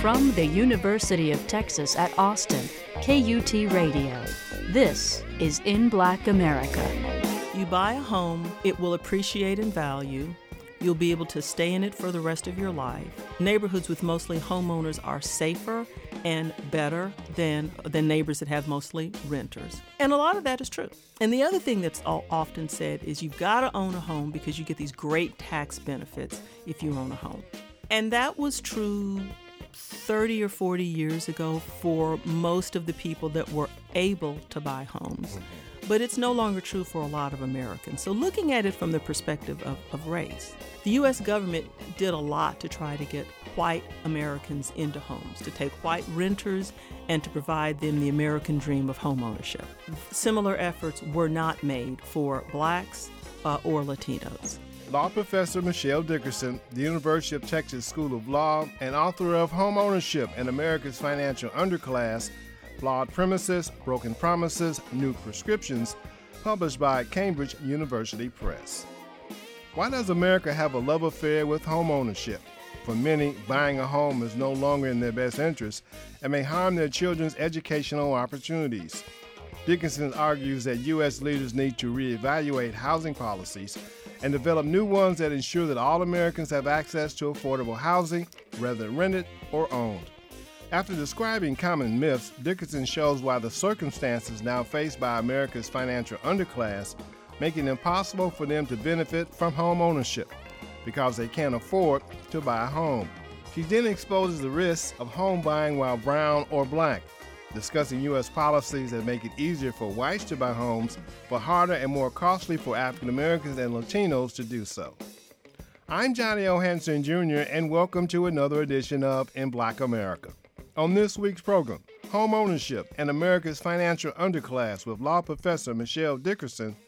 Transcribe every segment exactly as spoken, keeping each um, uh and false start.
From the University of Texas at Austin, K U T Radio. This is In Black America. You buy a home, it will appreciate in value. You'll be able to stay in it for the rest of your life. Neighborhoods with mostly homeowners are safer and better than, than neighbors that have mostly renters. And a lot of that is true. And the other thing that's often said is you've got to own a home because you get these great tax benefits if you own a home. And that was true thirty or forty years ago for most of the people that were able to buy homes. But it's no longer true for a lot of Americans. So looking at it from the perspective of, of race, the U S government did a lot to try to get white Americans into homes, to take white renters and to provide them the American dream of homeownership. Similar efforts were not made for blacks uh, or Latinos. Law professor Michelle Dickerson, the University of Texas School of Law, and author of Home Ownership and America's Financial Underclass, Flawed Premises, Broken Promises, New Prescriptions, published by Cambridge University Press. Why does America have a love affair with home ownership? For many, buying a home is no longer in their best interest and may harm their children's educational opportunities. Dickinson argues that U S leaders need to reevaluate housing policies and develop new ones that ensure that all Americans have access to affordable housing, whether rented or owned. After describing common myths, Dickinson shows why the circumstances now faced by America's financial underclass make it impossible for them to benefit from home ownership because they can't afford to buy a home. She then exposes the risks of home buying while brown or black, discussing U S policies that make it easier for whites to buy homes, but harder and more costly for African Americans and Latinos to do so. I'm Johnny O. Hanson, Junior, and welcome to another edition of In Black America. On this week's program, home ownership and America's financial underclass with law professor Michelle Dickerson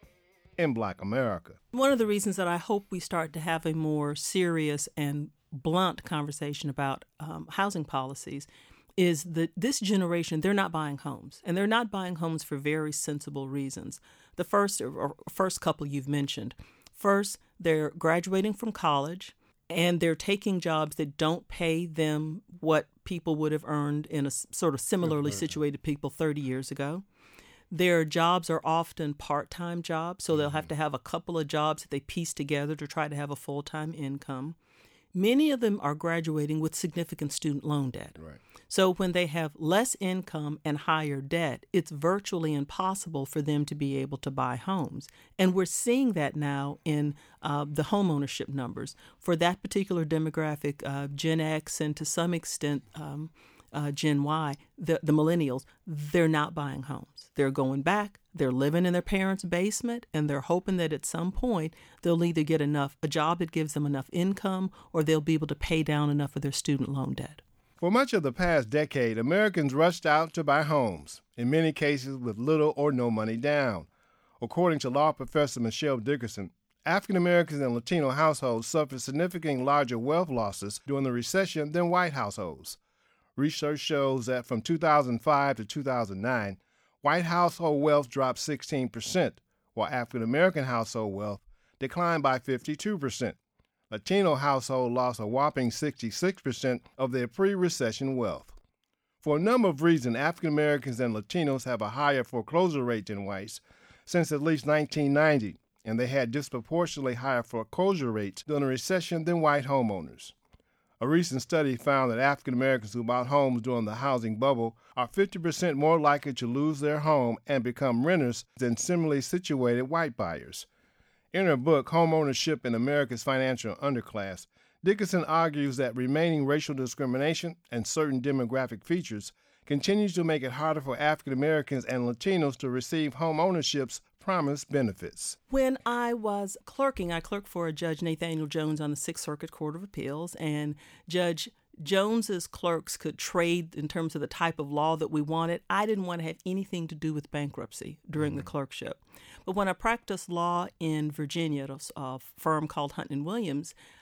in Black America. One of the reasons that I hope we start to have a more serious and blunt conversation about um, housing policies is that this generation, they're not buying homes, and they're not buying homes for very sensible reasons. The first or first couple you've mentioned. First, they're graduating from college, and they're taking jobs that don't pay them what people would have earned in a sort of similarly situated people thirty years ago. Their jobs are often part-time jobs, so they'll have to have a couple of jobs that they piece together to try to have a full-time income. Many of them are graduating with significant student loan debt. Right. So when they have less income and higher debt, it's virtually impossible for them to be able to buy homes. And we're seeing that now in uh, the homeownership numbers. For that particular demographic, uh, Gen X and to some extent um, uh, Gen Y, the, the millennials, they're not buying homes. They're going back, they're living in their parents' basement, and they're hoping that at some point they'll either get enough, a job that gives them enough income, or they'll be able to pay down enough of their student loan debt. For much of the past decade, Americans rushed out to buy homes, in many cases with little or no money down. According to law professor Michelle Dickerson, African Americans and Latino households suffered significantly larger wealth losses during the recession than white households. Research shows that from two thousand five to two thousand nine, white household wealth dropped sixteen percent, while African American household wealth declined by fifty-two percent. Latino households lost a whopping sixty-six percent of their pre-recession wealth. For a number of reasons, African Americans and Latinos have a higher foreclosure rate than whites since at least nineteen ninety, and they had disproportionately higher foreclosure rates during the recession than white homeowners. A recent study found that African Americans who bought homes during the housing bubble are fifty percent more likely to lose their home and become renters than similarly situated white buyers. In her book, Home Ownership in America's Financial Underclass, Dickinson argues that remaining racial discrimination and certain demographic features continues to make it harder for African Americans and Latinos to receive home ownership's promised benefits. When I was clerking, I clerked for Judge Nathaniel Jones on the Sixth Circuit Court of Appeals, and Judge Jones's clerks could trade in terms of the type of law that we wanted. I didn't want to have anything to do with bankruptcy during mm-hmm. the clerkship. But when I practiced law in Virginia at a, a firm called Hunt and Williams,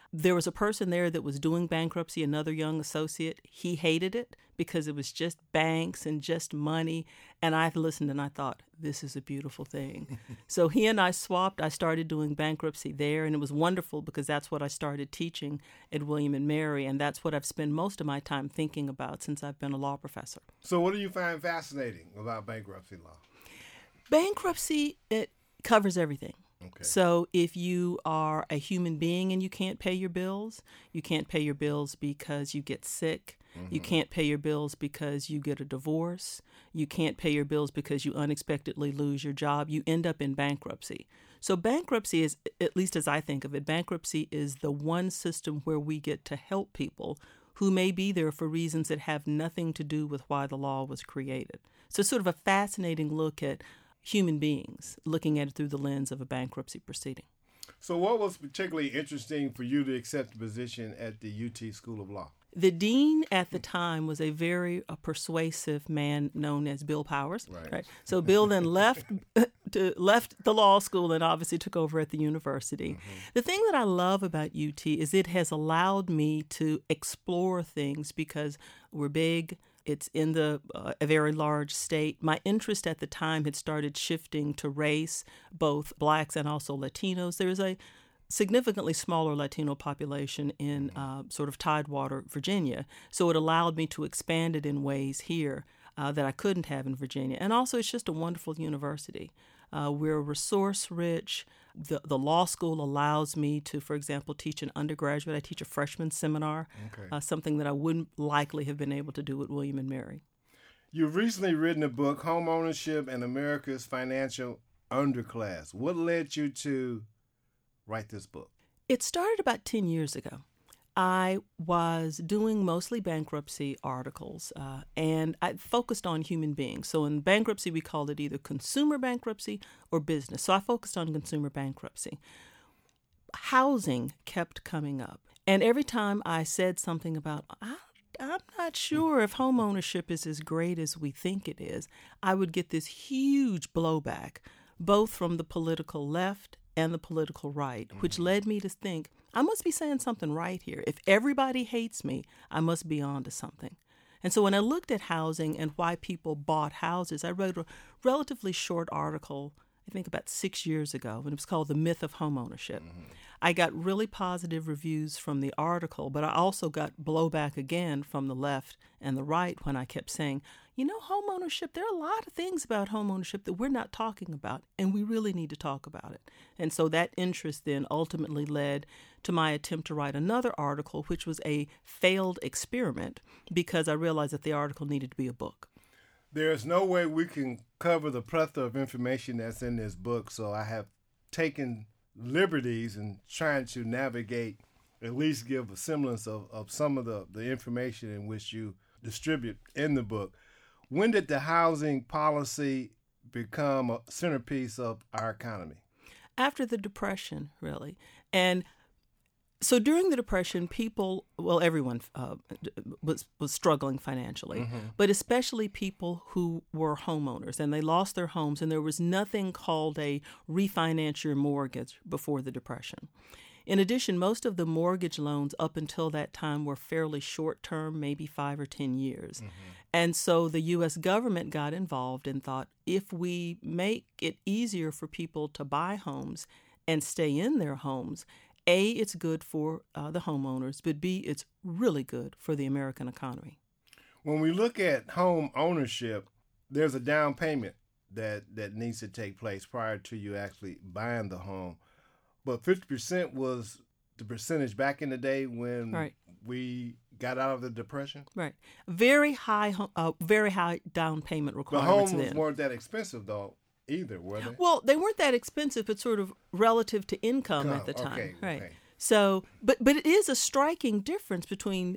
There was a person there that was doing bankruptcy, another young associate. He hated it because it was just banks and just money. And I listened and I thought, this is a beautiful thing. So he and I swapped. I started doing bankruptcy there, and it was wonderful because that's what I started teaching at William and Mary, and that's what I've spent most of my time thinking about since I've been a law professor. So what do you find fascinating about bankruptcy law? Bankruptcy, it covers everything. Okay. So if you are a human being and you can't pay your bills, you can't pay your bills because you get sick, mm-hmm. you can't pay your bills because you get a divorce, you can't pay your bills because you unexpectedly lose your job, you end up in bankruptcy. So bankruptcy is, at least as I think of it, bankruptcy is the one system where we get to help people who may be there for reasons that have nothing to do with why the law was created. So it's sort of a fascinating look at human beings, looking at it through the lens of a bankruptcy proceeding. So what was particularly interesting for you to accept the position at the U T School of Law? The dean at the time was a very uh, persuasive man known as Bill Powers. Right. right? So Bill then left to, left the law school and obviously took over at the university. Mm-hmm. The thing that I love about U T is it has allowed me to explore things because we're big. It's in the uh, a very large state. My interest at the time had started shifting to race, both blacks and also Latinos. There's a significantly smaller Latino population in uh, sort of Tidewater, Virginia. So it allowed me to expand it in ways here uh, that I couldn't have in Virginia. And also, it's just a wonderful university. Uh, we're resource rich. The, the law school allows me to, for example, teach an undergraduate. I teach a freshman seminar, okay. uh, something that I wouldn't likely have been able to do at William and Mary. You've recently written a book, Home Ownership and America's Financial Underclass. What led you to write this book? It started about ten years ago. I was doing mostly bankruptcy articles, uh, and I focused on human beings. So in bankruptcy, we called it either consumer bankruptcy or business. So I focused on consumer bankruptcy. Housing kept coming up. And every time I said something about, I, I'm not sure if home ownership is as great as we think it is, I would get this huge blowback, both from the political left and the political right, mm-hmm. which led me to think, I must be saying something right here. If everybody hates me, I must be on to something. And so when I looked at housing and why people bought houses, I wrote a relatively short article, I think about six years ago, and it was called The Myth of Home Ownership. Mm-hmm. I got really positive reviews from the article, but I also got blowback again from the left and the right when I kept saying, you know, home ownership, there are a lot of things about home ownership that we're not talking about, and we really need to talk about it. And so that interest then ultimately led to my attempt to write another article, which was a failed experiment, because I realized that the article needed to be a book. There's no way we can cover the plethora of information that's in this book, so I have taken liberties in trying to navigate, at least give a semblance of, of some of the, the information in which you distribute in the book. When did the housing policy become a centerpiece of our economy? After the Depression, really. And so during the Depression, people, well, everyone uh, was was struggling financially, mm-hmm. but especially people who were homeowners, and they lost their homes, and there was nothing called a refinance your mortgage before the Depression. In addition, most of the mortgage loans up until that time were fairly short-term, maybe five or ten years. Mm-hmm. And so the U S government got involved and thought, if we make it easier for people to buy homes and stay in their homes, A, it's good for uh, the homeowners, but B, it's really good for the American economy. When we look at home ownership, there's a down payment that, that needs to take place prior to you actually buying the home. But fifty percent was the percentage back in the day when right. we got out of the Depression. Right. Very high, uh, very high down payment requirements. The homes then. weren't that expensive, though, either, were they? Well, they weren't that expensive, but sort of relative to income Come, at the time. Okay, right. Okay. So, but but it is a striking difference between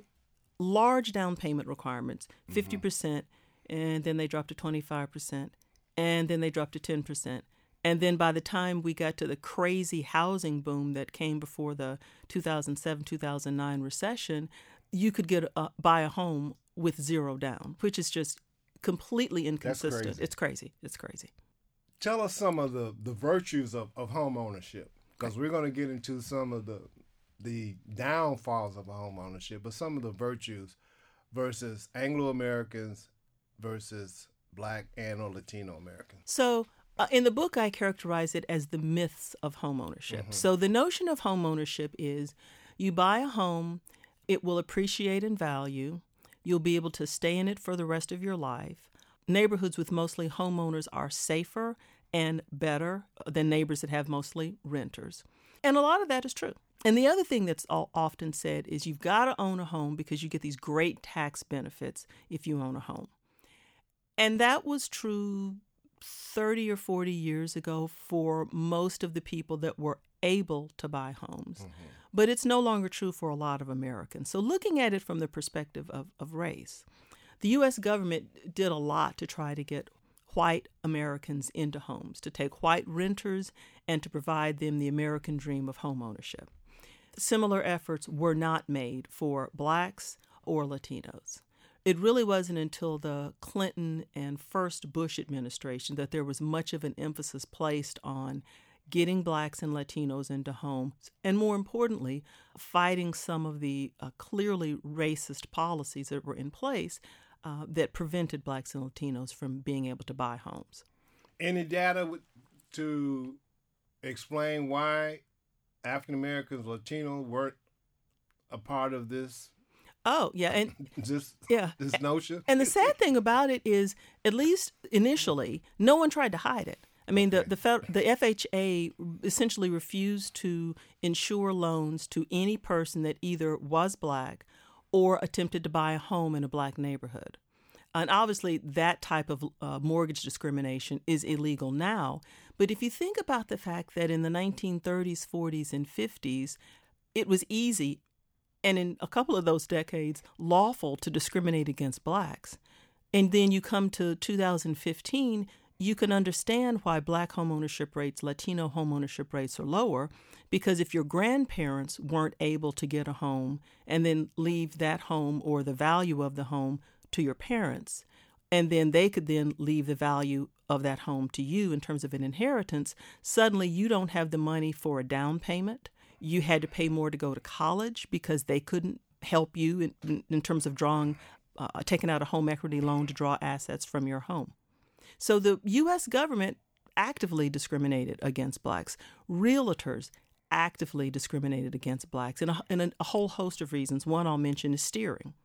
large down payment requirements, fifty percent, mm-hmm. and then they dropped to twenty-five percent, and then they dropped to ten percent. And then by the time we got to the crazy housing boom that came before the two thousand seven, two thousand nine recession, you could get a, buy a home with zero down, which is just completely inconsistent. That's crazy. It's crazy. It's crazy. Tell us some of the, the virtues of, of home ownership, because we're going to get into some of the the downfalls of home ownership, but some of the virtues versus Anglo-Americans versus Black and or Latino Americans. So uh, in the book, I characterize it as the myths of home ownership. Mm-hmm. So the notion of home ownership is you buy a home, it will appreciate in value, you'll be able to stay in it for the rest of your life. Neighborhoods with mostly homeowners are safer and better than neighbors that have mostly renters. And a lot of that is true. And the other thing that's often said is you've got to own a home because you get these great tax benefits if you own a home. And that was true thirty or forty years ago for most of the people that were able to buy homes. Mm-hmm. But it's no longer true for a lot of Americans. So looking at it from the perspective of, of race, the U S government did a lot to try to get white Americans into homes, to take white renters and to provide them the American dream of home ownership. Similar efforts were not made for Blacks or Latinos. It really wasn't until the Clinton and first Bush administration that there was much of an emphasis placed on getting Blacks and Latinos into homes, and more importantly, fighting some of the uh, clearly racist policies that were in place uh, that prevented Blacks and Latinos from being able to buy homes. Any data to explain why African Americans, Latinos weren't a part of this? Oh, yeah. And just yeah. this notion? And the sad thing about it is, at least initially, no one tried to hide it. I mean, okay. the, the the F H A essentially refused to insure loans to any person that either was Black or attempted to buy a home in a Black neighborhood. And obviously, that type of uh, mortgage discrimination is illegal now. But if you think about the fact that in the nineteen thirties, forties, and fifties, it was easy, and in a couple of those decades, lawful to discriminate against Blacks. And then you come to two thousand fifteen, you can understand why Black homeownership rates, Latino homeownership rates are lower, because if your grandparents weren't able to get a home and then leave that home or the value of the home to your parents, and then they could then leave the value of that home to you in terms of an inheritance, suddenly you don't have the money for a down payment. You had to pay more to go to college because they couldn't help you in, in, in terms of drawing, uh, taking out a home equity loan to draw assets from your home. So the U S government actively discriminated against Blacks. Realtors actively discriminated against Blacks, and a, and a, a whole host of reasons. One I'll mention is steering.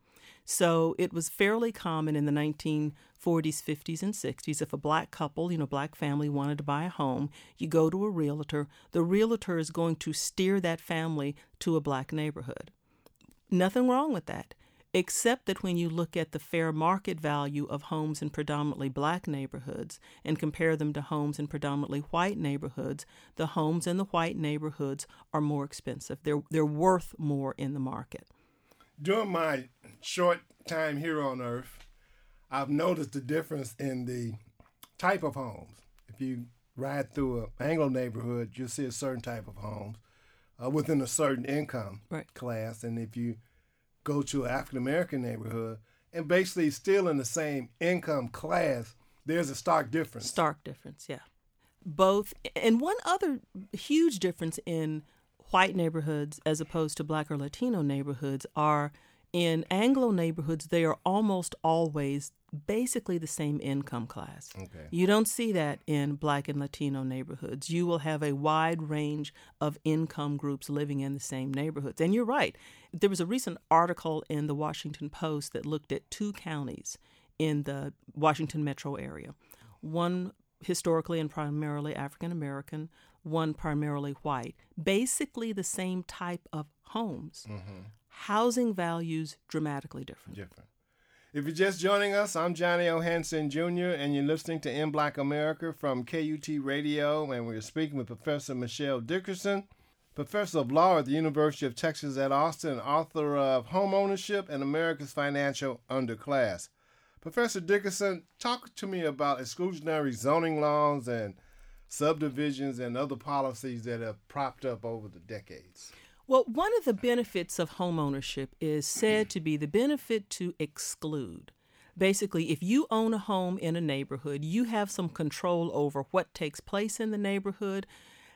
So it was fairly common in the nineteen forties, fifties, and sixties. If a Black couple, you know, Black family wanted to buy a home, you go to a realtor. The realtor is going to steer that family to a Black neighborhood. Nothing wrong with that, except that when you look at the fair market value of homes in predominantly Black neighborhoods and compare them to homes in predominantly white neighborhoods, the homes in the white neighborhoods are more expensive. They're, they're worth more in the market. During my short time here on Earth, I've noticed the difference in the type of homes. If you ride through an Anglo neighborhood, you'll see a certain type of homes uh, within a certain income right. class. And if you go to an African-American neighborhood and basically still in the same income class, there's a stark difference. Stark difference, yeah. Both. And one other huge difference in white neighborhoods as opposed to Black or Latino neighborhoods are in Anglo neighborhoods, they are almost always basically the same income class. Okay. You don't see that in Black and Latino neighborhoods. You will have a wide range of income groups living in the same neighborhoods. And you're right. There was a recent article in the Washington Post that looked at two counties in the Washington metro area. One historically and primarily African American, one primarily white, basically the same type of homes. Mm-hmm. Housing values dramatically different. Different. If you're just joining us, I'm Johnny O. Hanson Junior, and you're listening to In Black America from K U T Radio, and we're speaking with Professor Michelle Dickerson, Professor of Law at the University of Texas at Austin, author of Home Ownership and America's Financial Underclass. Professor Dickerson, talk to me about exclusionary zoning laws and subdivisions and other policies that have propped up over the decades. Well, one of the benefits of home ownership is said to be the benefit to exclude. Basically, if you own a home in a neighborhood, you have some control over what takes place in the neighborhood.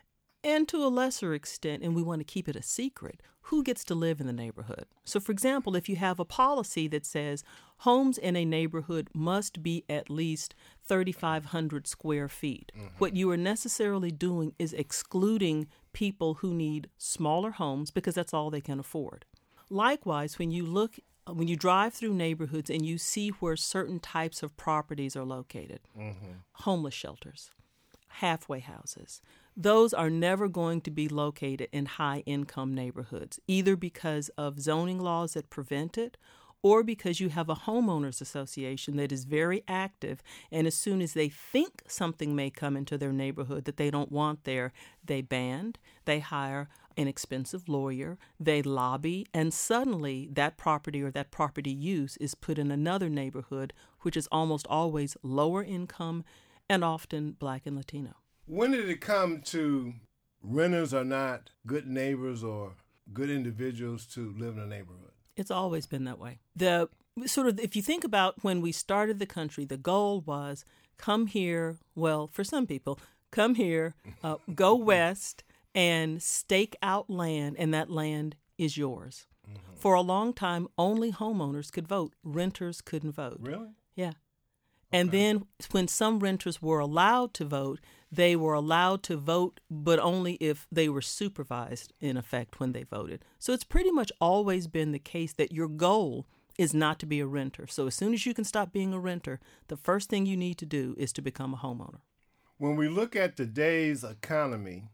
And to a lesser extent, and we want to keep it a secret, who gets to live in the neighborhood? So, for example, if you have a policy that says homes in a neighborhood must be at least thirty-five hundred square feet, mm-hmm. what you are necessarily doing is excluding people who need smaller homes because that's all they can afford. Likewise, when you look, when you drive through neighborhoods and you see where certain types of properties are located, mm-hmm. homeless shelters, halfway houses, those are never going to be located in high-income neighborhoods, either because of zoning laws that prevent it or because you have a homeowners association that is very active, and as soon as they think something may come into their neighborhood that they don't want there, they ban, they hire an expensive lawyer, they lobby, and suddenly that property or that property use is put in another neighborhood, which is almost always lower income and often Black and Latino. When did it come to renters are not good neighbors or good individuals to live in a neighborhood? It's always been that way. The sort of, if you think about when we started the country, the goal was come here, well, for some people, come here, uh, go west, and stake out land, and that land is yours. Mm-hmm. For a long time, only homeowners could vote. Renters couldn't vote. Really? Yeah. And okay. Then when some renters were allowed to vote, they were allowed to vote, but only if they were supervised, in effect, when they voted. So it's pretty much always been the case that your goal is not to be a renter. So as soon as you can stop being a renter, the first thing you need to do is to become a homeowner. When we look at today's economy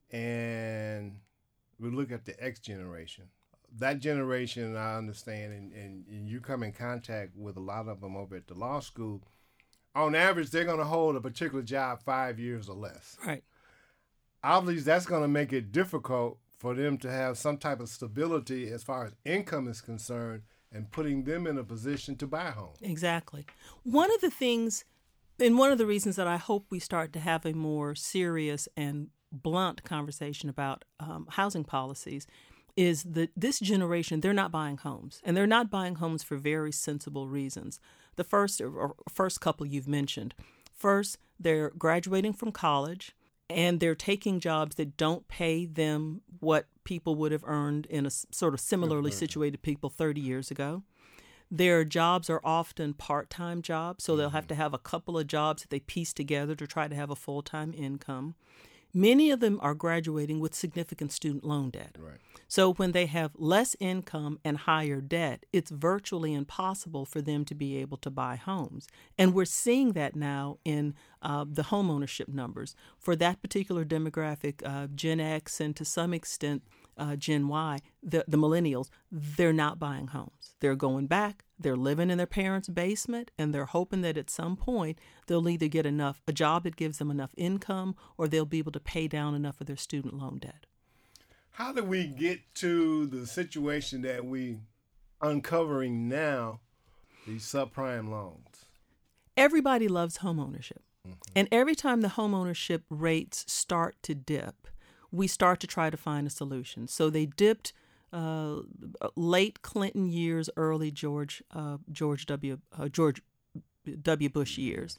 and we look at the X generation, that generation, I understand, and, and, and you come in contact with a lot of them over at the law school, on average, they're going to hold a particular job five years or less. Right. Obviously, that's going to make it difficult for them to have some type of stability as far as income is concerned and putting them in a position to buy a home. Exactly. One of the things, and one of the reasons that I hope we start to have a more serious and blunt conversation about um, housing policies is that this generation, they're not buying homes. And they're not buying homes for very sensible reasons. The first or first couple you've mentioned. First, they're graduating from college and they're taking jobs that don't pay them what people would have earned in a sort of similarly situated people thirty years ago. Their jobs are often part-time jobs, so they'll have to have a couple of jobs that they piece together to try to have a full-time income. Many of them are graduating with significant student loan debt. Right. So when they have less income and higher debt, it's virtually impossible for them to be able to buy homes. And we're seeing that now in uh, the homeownership numbers. For that particular demographic, uh, Gen X and to some extent uh, Gen Y, the, the millennials, they're not buying homes. They're going back, they're living in their parents' basement, and they're hoping that at some point they'll either get enough, a job that gives them enough income, or they'll be able to pay down enough of their student loan debt. How do we get to the situation that we uncovering now, these subprime loans? Everybody loves homeownership. Mm-hmm. And every time the homeownership rates start to dip, we start to try to find a solution. So they dipped uh, late Clinton years, early George uh, George W. Uh, George W. Bush years.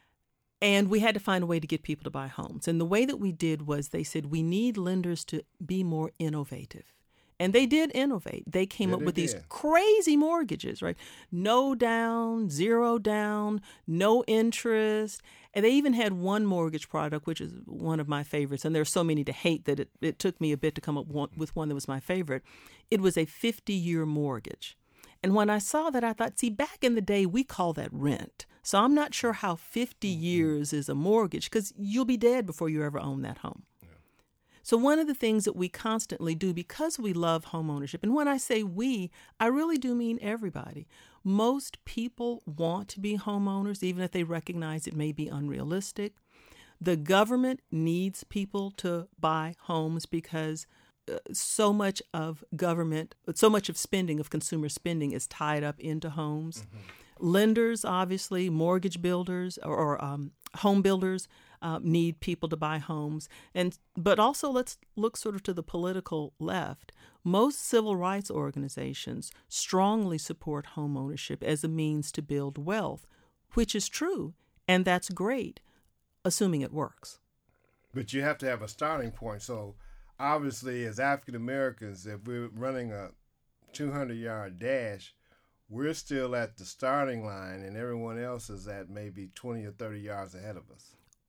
And we had to find a way to get people to buy homes. And the way that we did was they said, we need lenders to be more innovative. And they did innovate. They came yeah, up they with did. these crazy mortgages, right? No down, zero down, no interest. And they even had one mortgage product, which is one of my favorites. And there's so many to hate that it, it took me a bit to come up one, with one that was my favorite. It was a fifty-year mortgage. And when I saw that, I thought, see, back in the day, we call that rent. So I'm not sure how fifty years is a mortgage because you'll be dead before you ever own that home. Yeah. So one of the things that we constantly do because we love homeownership, and when I say we, I really do mean everybody. Most people want to be homeowners, even if they recognize it may be unrealistic. The government needs people to buy homes because uh, so much of government, so much of spending, of consumer spending is tied up into homes. Mm-hmm. Lenders, obviously, mortgage builders or, or um, home builders uh, need people to buy homes. And but also let's look sort of to the political left. Most civil rights organizations strongly support home ownership as a means to build wealth, which is true, and that's great, assuming it works. But you have to have a starting point. So obviously, as African Americans, if we're running a two hundred yard dash, we're still at the starting line, and everyone else is at maybe twenty or thirty yards ahead of us.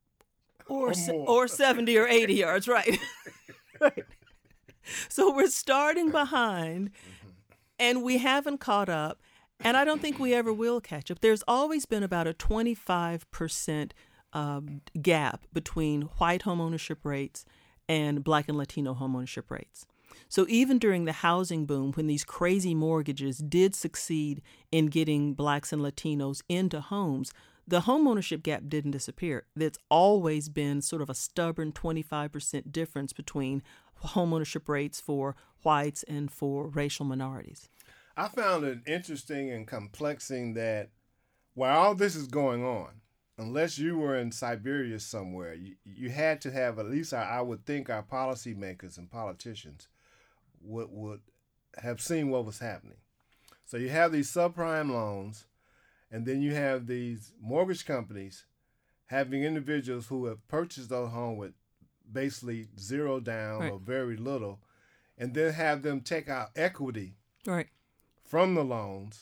Or, Or se- more. or seventy or eighty yards, right. Right. So we're starting behind, and we haven't caught up, and I don't think we ever will catch up. There's always been about a twenty-five percent um, gap between white homeownership rates and Black and Latino homeownership rates. So even during the housing boom, when these crazy mortgages did succeed in getting Blacks and Latinos into homes, the homeownership gap didn't disappear. There's always been sort of a stubborn twenty-five percent difference between homeownership rates for whites and for racial minorities. I found it interesting and complexing that while all this is going on, unless you were in Siberia somewhere, you, you had to have, at least I, I would think our policymakers and politicians would, would have seen what was happening. So you have these subprime loans, and then you have these mortgage companies having individuals who have purchased a home with basically zero down right. or very little, and then have them take out equity right. from the loans,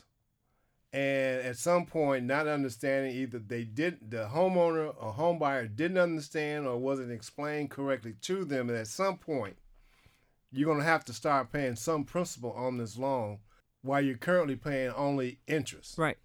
and at some point not understanding either they did the homeowner or home buyer didn't understand or wasn't explained correctly to them, and at some point you're going to have to start paying some principal on this loan while you're currently paying only interest. Right.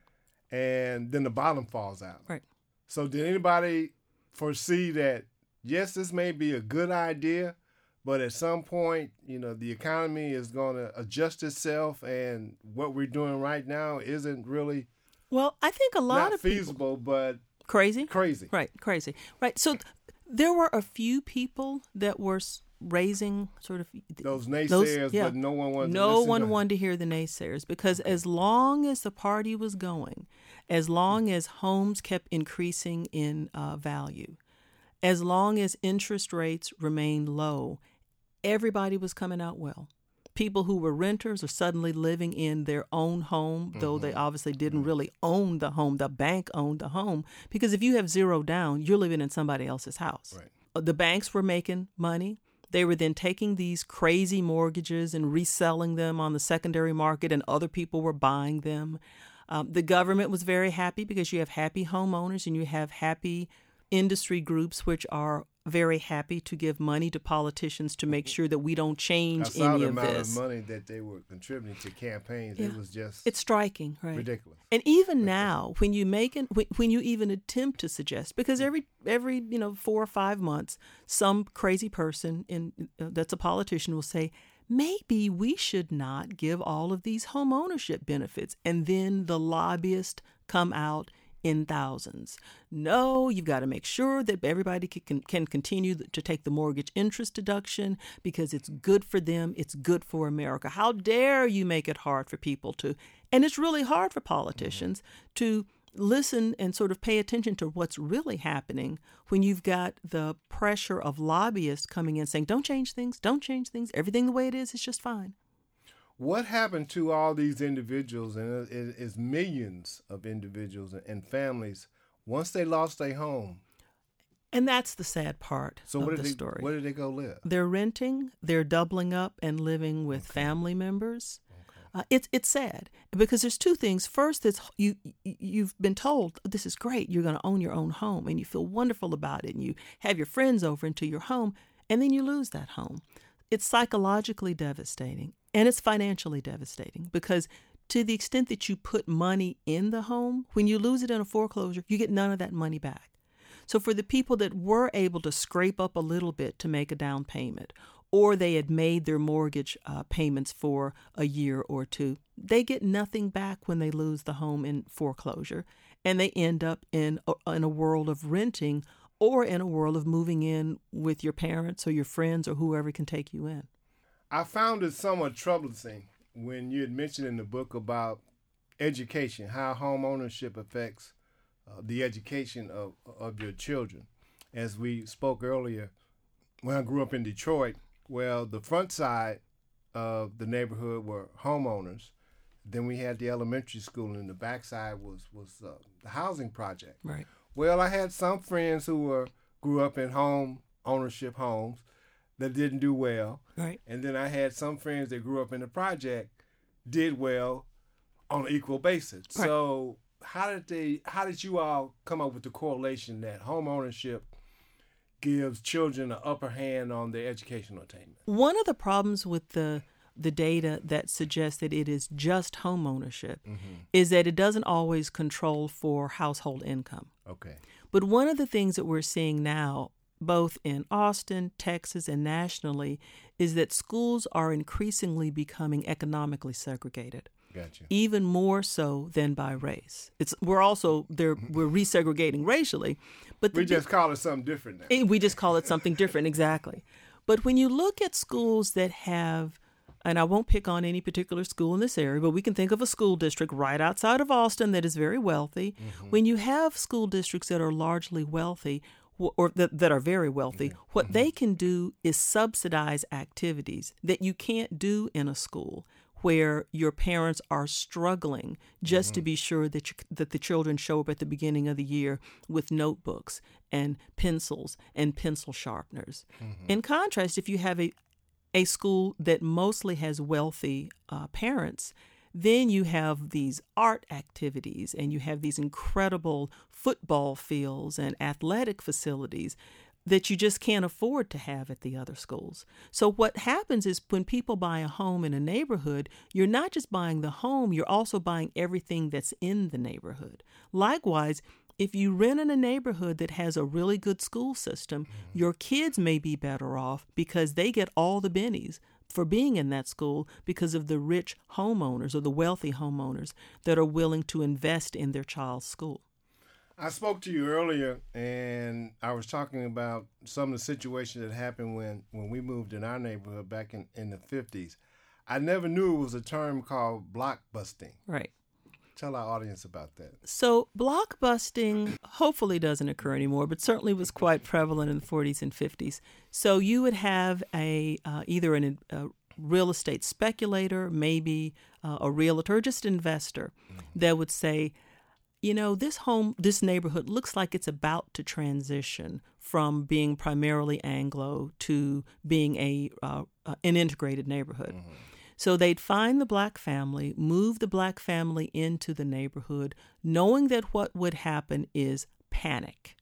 And then the bottom falls out. Right. So did anybody foresee that, yes, this may be a good idea, but at some point, you know, the economy is going to adjust itself, and what we're doing right now isn't really Well, I think a lot not of people, feasible, but crazy. crazy. Right, crazy. Right. So th- there were a few people that were s- raising sort of Those naysayers, yeah. but no one wanted to no listen one to wanted to hear the naysayers, because as long as the party was going, as long as homes kept increasing in uh, value, as long as interest rates remained low, everybody was coming out well. People who were renters are suddenly living in their own home, mm-hmm. though they obviously didn't mm-hmm. really own the home. The bank owned the home, because if you have zero down, you're living in somebody else's house. Right. The banks were making money. They were then taking these crazy mortgages and reselling them on the secondary market, and other people were buying them. Um, the government was very happy, because you have happy homeowners and you have happy industry groups which are very happy to give money to politicians to make sure that we don't change I saw any the of amount this. of money that they were contributing to campaigns. Yeah. It was just it's striking, right? ridiculous. And even now, when you make an, when, when you even attempt to suggest, because every every you know four or five months, some crazy person in uh, that's a politician will say, maybe we should not give all of these home ownership benefits, and then the lobbyists come out in thousands. No, you've got to make sure that everybody can, can continue to take the mortgage interest deduction, because it's good for them. It's good for America. How dare you make it hard for people to, and it's really hard for politicians mm-hmm. to listen and sort of pay attention to what's really happening when you've got the pressure of lobbyists coming in saying, don't change things, don't change things. Everything the way it is is just fine. What happened to all these individuals, and it is millions of individuals and families, once they lost their home? And that's the sad part so of where did the they, story. Where did they go live? They're renting. They're doubling up and living with okay. family members. Okay. Uh, it's it's sad, because there's two things. First, it's you you've been told, this is great. You're going to own your own home, and you feel wonderful about it, and you have your friends over into your home, and then you lose that home. It's psychologically devastating. And it's financially devastating, because to the extent that you put money in the home, when you lose it in a foreclosure, you get none of that money back. So for the people that were able to scrape up a little bit to make a down payment, or they had made their mortgage uh, payments for a year or two, they get nothing back when they lose the home in foreclosure, and they end up in a, in a world of renting, or in a world of moving in with your parents or your friends or whoever can take you in. I found it somewhat troublesome when you had mentioned in the book about education, how home ownership affects uh, the education of, of your children. As we spoke earlier, when I grew up in Detroit, well, the front side of the neighborhood were homeowners. Then we had the elementary school, and the back side was, was uh, the housing project. Right. Well, I had some friends who were grew up in home ownership homes that didn't do well. Right. And then I had some friends that grew up in the project did well on an equal basis. Right. So how did they how did you all come up with the correlation that home ownership gives children an upper hand on their educational attainment? One of the problems with the the data that suggests that it is just home ownership mm-hmm. is that it doesn't always control for household income. Okay. But one of the things that we're seeing now, both in Austin, Texas, and nationally, is that schools are increasingly becoming economically segregated. Gotcha. Even more so than by race. It's we're also there we're resegregating racially, but the, we just call it something different now. It, we just call it something different, exactly. But when you look at schools that have, and I won't pick on any particular school in this area, but we can think of a school district right outside of Austin that is very wealthy. Mm-hmm. When you have school districts that are largely wealthy, or that, that are very wealthy, mm-hmm. what mm-hmm. they can do is subsidize activities that you can't do in a school where your parents are struggling just mm-hmm. to be sure that you, that the children show up at the beginning of the year with notebooks and pencils and pencil sharpeners. Mm-hmm. In contrast, if you have a, a school that mostly has wealthy uh, parents, then you have these art activities and you have these incredible football fields and athletic facilities that you just can't afford to have at the other schools. So what happens is when people buy a home in a neighborhood, you're not just buying the home, you're also buying everything that's in the neighborhood. Likewise, if you rent in a neighborhood that has a really good school system, mm-hmm. your kids may be better off because they get all the bennies for being in that school because of the rich homeowners or the wealthy homeowners that are willing to invest in their child's school. I spoke to you earlier, and I was talking about some of the situations that happened when, when we moved in our neighborhood back in, in the fifties. I never knew it was a term called block busting. Right. Tell our audience about that. So block busting hopefully doesn't occur anymore, but certainly was quite prevalent in the forties and fifties. So you would have a uh, either an, a real estate speculator, maybe uh, a realtor, just investor mm-hmm. that would say, you know, this home, this neighborhood looks like it's about to transition from being primarily Anglo to being a uh, uh, an integrated neighborhood. Mm-hmm. So they'd find the black family, move the black family into the neighborhood, knowing that what would happen is panic.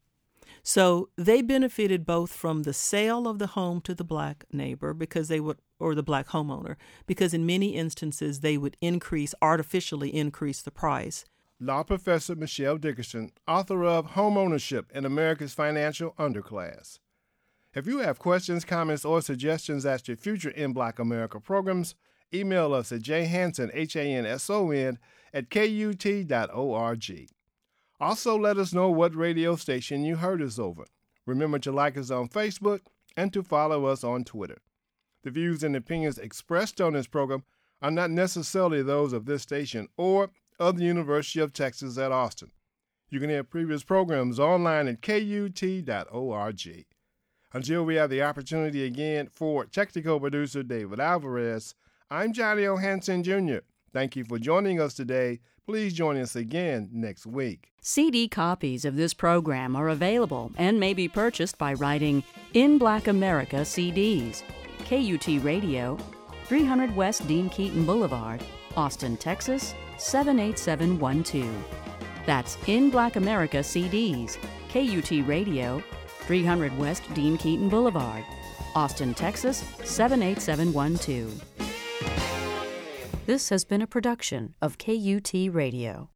So they benefited both from the sale of the home to the black neighbor because they would, or the black homeowner, because in many instances they would increase, artificially increase the price. Law professor Michelle Dickerson, author of Home Ownership in America's Financial Underclass. If you have questions, comments, or suggestions as to future In Black America programs, email us at jhanson, H A N S O N, at K U T dot org. Also, let us know what radio station you heard us over. Remember to like us on Facebook and to follow us on Twitter. The views and opinions expressed on this program are not necessarily those of this station or of the University of Texas at Austin. You can hear previous programs online at K U T dot org. Until we have the opportunity again, for technical producer David Alvarez, I'm Johnny O. Hanson, Junior Thank you for joining us today. Please join us again next week. C D copies of this program are available and may be purchased by writing In Black America C Ds, K U T Radio, three hundred West Dean Keaton Boulevard, Austin, Texas, seven eight seven one two. That's In Black America C Ds, K U T Radio, three hundred West Dean Keaton Boulevard, Austin, Texas, seven eight seven one two. This has been a production of K U T Radio.